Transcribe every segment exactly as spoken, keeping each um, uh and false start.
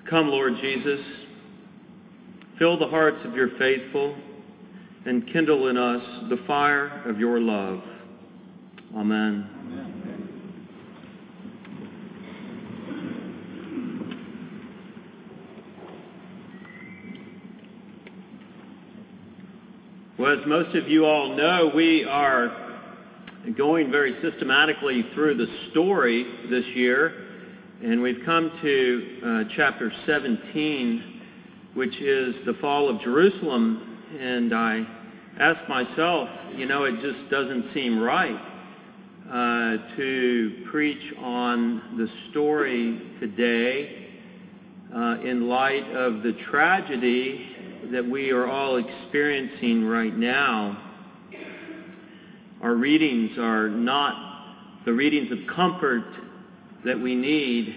Come, Lord Jesus, fill the hearts of your faithful and kindle in us the fire of your love. Amen. Amen. Well, as most of you all know, we are going very systematically through the story this year, and we've come to uh, chapter seventeen, which is the fall of Jerusalem. And I asked myself, you know, it just doesn't seem right uh, to preach on the story today uh, in light of the tragedy that we are all experiencing right now. Our readings are not the readings of comfort that we need.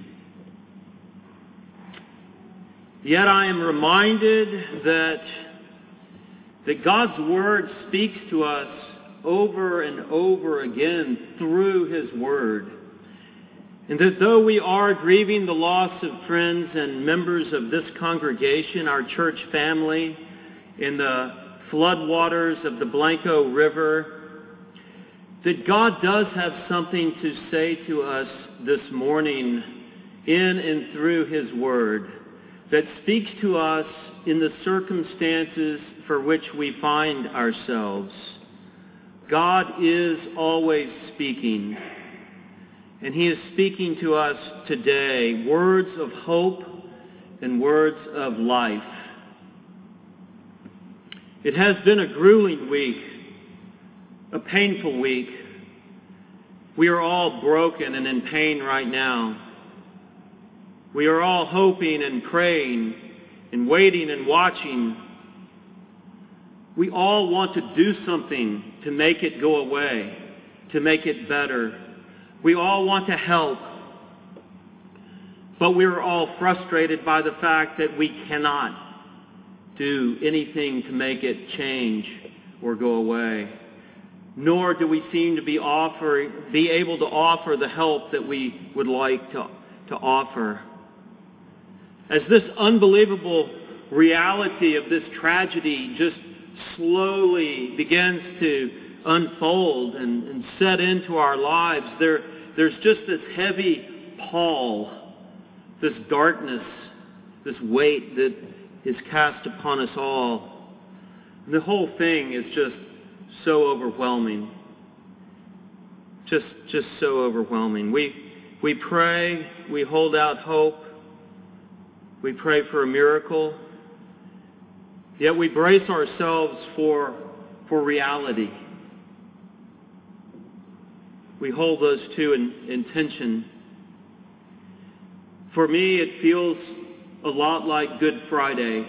Yet I am reminded that that God's Word speaks to us over and over again through His Word. And that though we are grieving the loss of friends and members of this congregation, our church family, in the floodwaters of the Blanco River, that God does have something to say to us this morning in and through His Word that speaks to us in the circumstances for which we find ourselves. God is always speaking, and He is speaking to us today words of hope and words of life. It has been a grueling week, a painful week. We are all broken and in pain right now. We are all hoping and praying and waiting and watching. We all want to do something to make it go away, to make it better. We all want to help, but we are all frustrated by the fact that we cannot do anything to make it change or go away. Nor do we seem to be offering, be able to offer the help that we would like to, to offer. As this unbelievable reality of this tragedy just slowly begins to unfold and, and set into our lives, there, there's just this heavy pall, this darkness, this weight that is cast upon us all. And the whole thing is just so overwhelming. Just, just so overwhelming. We, we pray, we hold out hope, we pray for a miracle, yet we brace ourselves for, for reality. We hold those two in, in tension. For me, it feels a lot like Good Friday.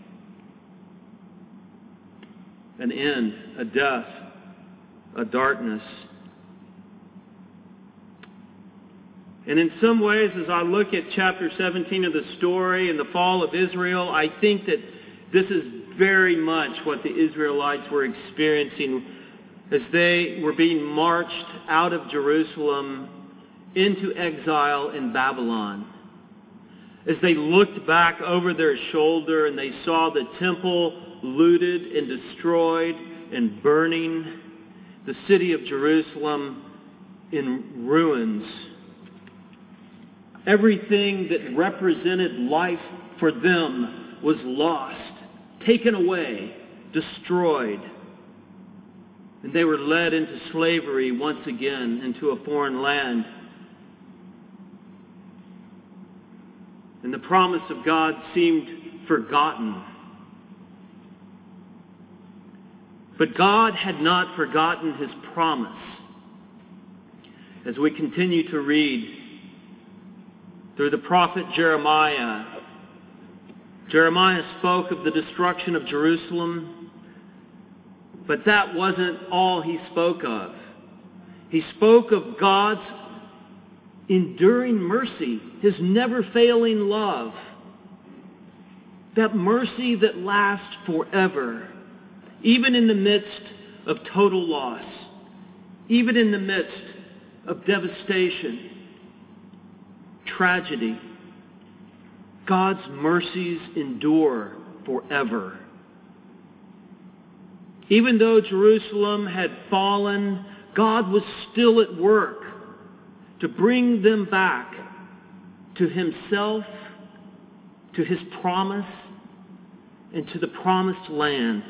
An end, a death, a darkness. And in some ways, as I look at chapter seventeen of the story and the fall of Israel, I think that this is very much what the Israelites were experiencing as they were being marched out of Jerusalem into exile in Babylon. As they looked back over their shoulder and they saw the temple looted and destroyed and burning, the city of Jerusalem in ruins. Everything that represented life for them was lost, taken away, destroyed. And they were led into slavery once again, into a foreign land. And the promise of God seemed forgotten. But God had not forgotten His promise. As we continue to read through the prophet Jeremiah, Jeremiah spoke of the destruction of Jerusalem, but that wasn't all he spoke of. He spoke of God's enduring mercy, His never-failing love, that mercy that lasts forever, even in the midst of total loss, even in the midst of devastation, tragedy. God's mercies endure forever. Even though Jerusalem had fallen, God was still at work to bring them back to himself, to his promise, and to the promised land.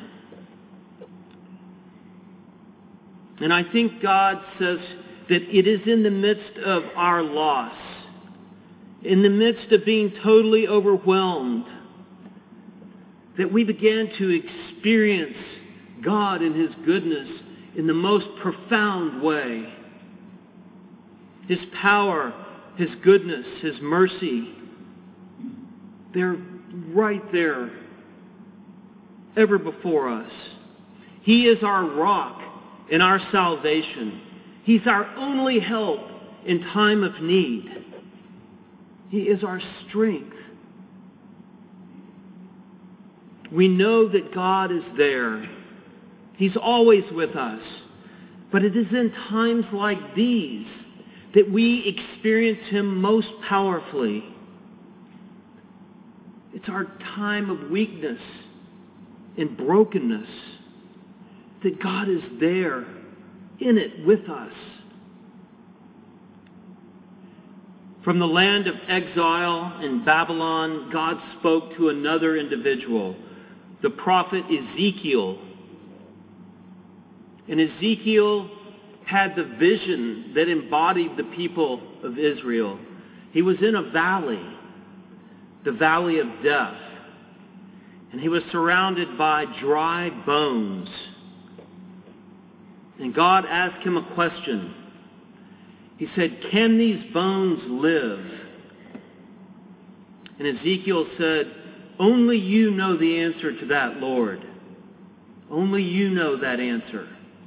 And I think God says that it is in the midst of our loss, in the midst of being totally overwhelmed, that we began to experience God and his goodness in the most profound way. His power, his goodness, his mercy, they're right there, ever before us. He is our rock and our salvation. He's our only help in time of need. He is our strength. We know that God is there. He's always with us. But it is in times like these that we experience him most powerfully. It's our time of weakness and brokenness that God is there in it with us. From the land of exile in Babylon, God spoke to another individual, the prophet Ezekiel. And Ezekiel had the vision that embodied the people of Israel. He was in a valley, the valley of death. And he was surrounded by dry bones. And God asked him a question. He said, "Can these bones live?" And Ezekiel said, "Only you know the answer to that, Lord. Only you know that answer."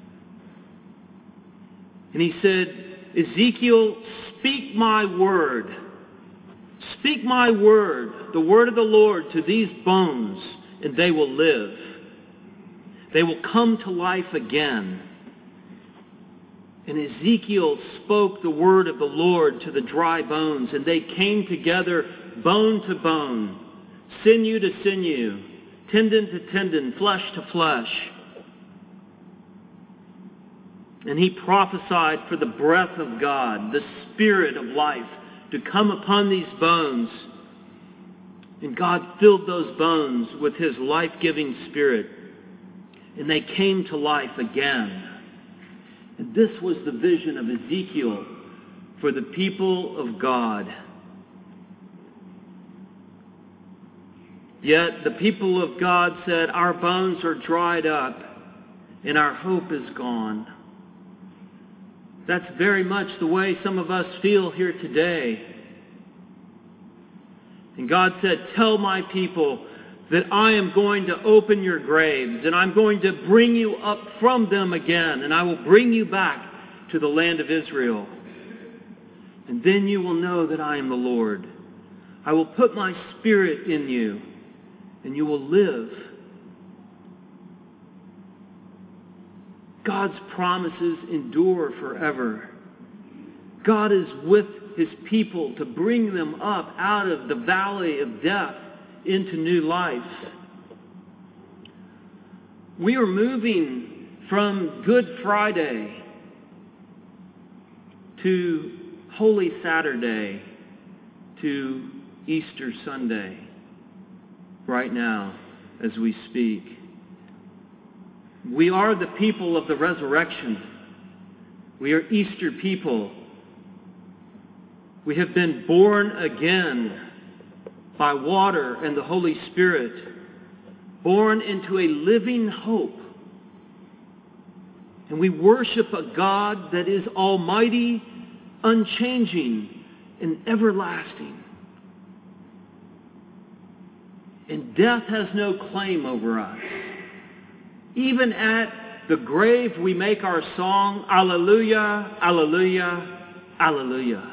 And he said, "Ezekiel, speak my word. Speak my word, the word of the Lord, to these bones, and they will live. They will come to life again." And Ezekiel spoke the word of the Lord to the dry bones, and they came together bone to bone, sinew to sinew, tendon to tendon, flesh to flesh. And he prophesied for the breath of God, the Spirit of life, to come upon these bones. And God filled those bones with his life-giving Spirit. And they came to life again. And this was the vision of Ezekiel for the people of God. Yet the people of God said, "Our bones are dried up and our hope is gone." That's very much the way some of us feel here today. And God said, "Tell my people that I am going to open your graves, and I'm going to bring you up from them again, and I will bring you back to the land of Israel. And then you will know that I am the Lord. I will put my Spirit in you, and you will live." God's promises endure forever. God is with his people to bring them up out of the valley of death into new life. We are moving from Good Friday to Holy Saturday to Easter Sunday right now as we speak. We are the people of the resurrection. We are Easter people. We have been born again by water and the Holy Spirit, born into a living hope. And we worship a God that is almighty, unchanging, and everlasting. And death has no claim over us. Even at the grave, we make our song, "Alleluia, Alleluia, Alleluia."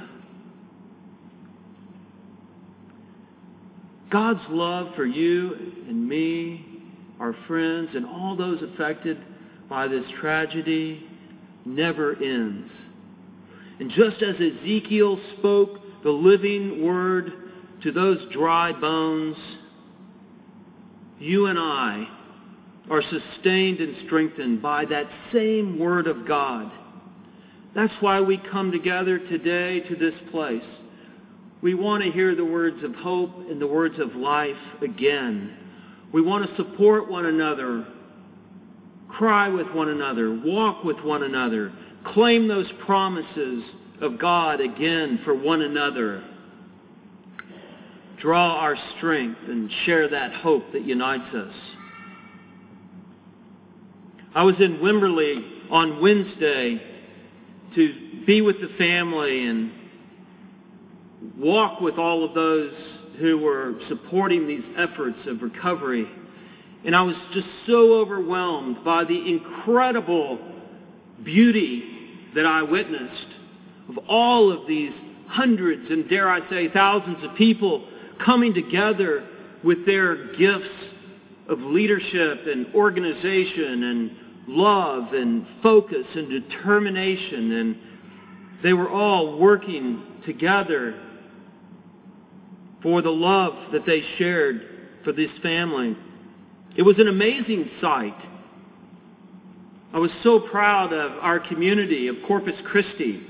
God's love for you and me, our friends, and all those affected by this tragedy never ends. And just as Ezekiel spoke the living word to those dry bones, you and I are sustained and strengthened by that same Word of God. That's why we come together today to this place. We want to hear the words of hope and the words of life again. We want to support one another, cry with one another, walk with one another, claim those promises of God again for one another. Draw our strength and share that hope that unites us. I was in Wimberley on Wednesday to be with the family and walk with all of those who were supporting these efforts of recovery. And I was just so overwhelmed by the incredible beauty that I witnessed of all of these hundreds and, dare I say, thousands of people coming together with their gifts of leadership and organization and love and focus and determination. And they were all working together for the love that they shared for this family. It was an amazing sight. I was so proud of our community of Corpus Christi.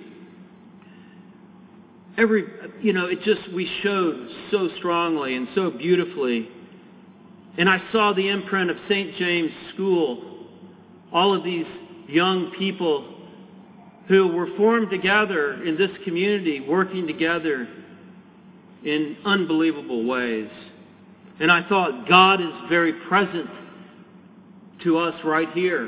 Every, you know, it just, we showed so strongly and so beautifully. And I saw the imprint of Saint James School, all of these young people who were formed together in this community, working together in unbelievable ways. And I thought, God is very present to us right here.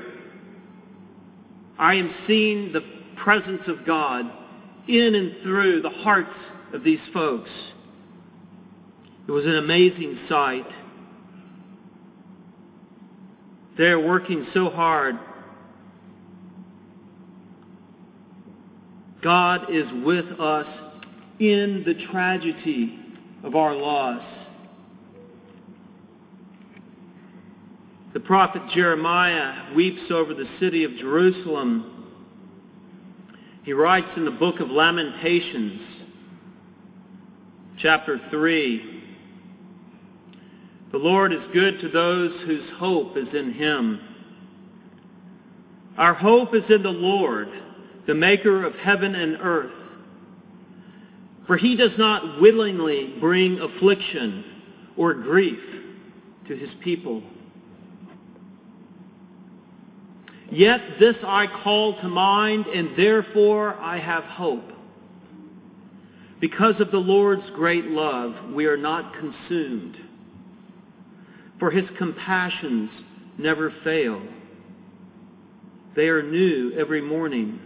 I am seeing the presence of God in and through the hearts of these folks. It was an amazing sight. They're working so hard. God is with us in the tragedy of our loss. The prophet Jeremiah weeps over the city of Jerusalem. He writes in the book of Lamentations, chapter three, "The Lord is good to those whose hope is in Him. Our hope is in the Lord, the maker of heaven and earth. For He does not willingly bring affliction or grief to His people. Yet this I call to mind, and therefore I have hope. Because of the Lord's great love, we are not consumed. For His compassions never fail. They are new every morning.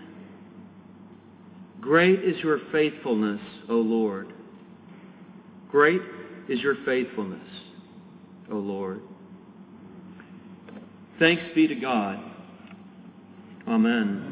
Great is your faithfulness, O Lord. Great is your faithfulness, O Lord." Thanks be to God. Amen.